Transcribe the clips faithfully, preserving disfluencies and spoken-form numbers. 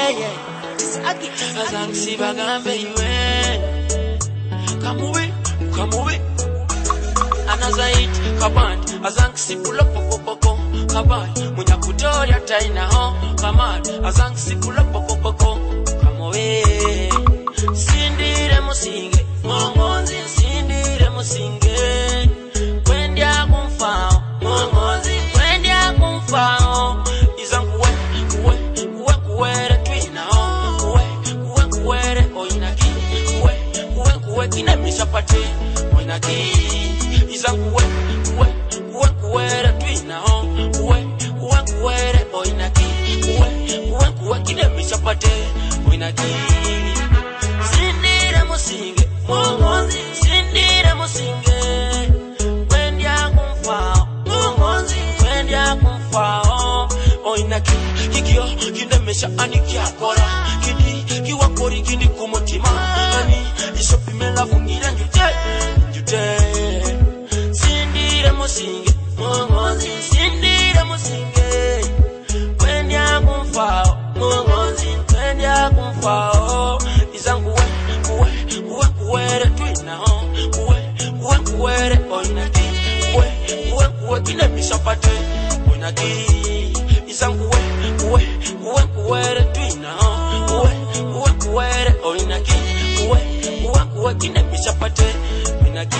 Azansi bagambe iwe Kamuwe, kamuwe Anazait, kaband Azansi pull up, poko, poko Kaband, munya kutoria taina ho Kamad, azansi pull up, poko, poko Kamuwe Sindire musinge Mongonzi, sindire musinge Kwendia kumfao Mongonzi, kwendia kumfao Izangu we, kuwe, kuwe, kuwere twina ho Kuwe, kuwe, kuwere oinaki Kuwe, kuwe, kuwe, kinemisha pate Oinaki Izangu we, kuwe, kuwe, kuwere twina ho Kuwe, kuwe, kuwere oinaki Kuwe, kuwe, kuwe, kinemisha pate Oinaki Sindire musinge Mongonzi, sindire musinge Kwendia kumfao Mongonzi, kwendia kumfao Oinaki, kikio, kinemesha ani kiakora Kidi, kiwakori, kini kumutima Ani, isopimela fungira njute Njute Sindire musinge Mongonzi, sindire musinge Kwendia kumfao Mongonzi, kwendia kumfao Izangu we, kuwe, kuwe, kuwere twina ho Kuwe, kuwe, kuwere oinaki Kuwe, kuwe, kuwe, kinemisha pate Oinaki Izangu we, kuwe, kuwe, kuwere twina ho Kuwe, kuwe, kuwere oinaki Kuwe, kuwe, kuwe, kinemisha pate Oinaki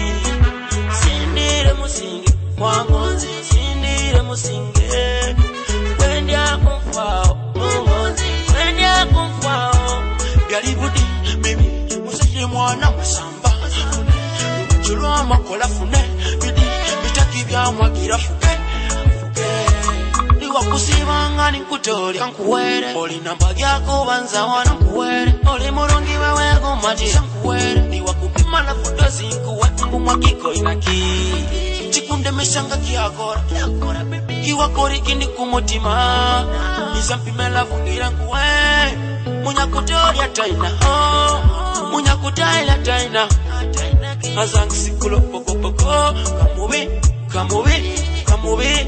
Sindire musinge Mongonzi, sindire musinge Kwendia kumfao Mongonzi, kwendia kumfao Byalibudi, mimi, musaje mwana musamba Chulwa makola fune, bidi, bitaki bya mwagira fuke Fuke Niwa kusibanga nikutori kankuwere Oli namba gyako banza wana nkuwere Oli murongi wewe gumati sankuwere Niwa kupima na fudozi nkuwe Mbu mwakiko inaki Chikunde meshanga kiagora Kiwakori kini kumutima Nisampimela fungira nkuwe Munya kutoria taina ho Munya kutaila taina Azang sikulo poko poko Kamubi, kamubi, kamubi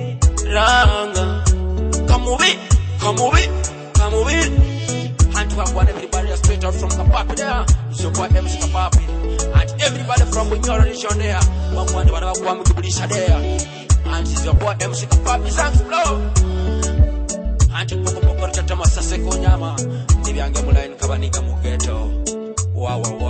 Ranga Kamubi, kamubi, kamubi And to have one everybody straight out from Kapapi there It's your boy M C Kapapi And everybody from Bunyoro Nation there One one one one one Kubulisha there And it's your boy M C Kapapi Zangs blow Anti poko poko Tata masase konyama Nibyange mulaini kabanika mugeto Wow wow wow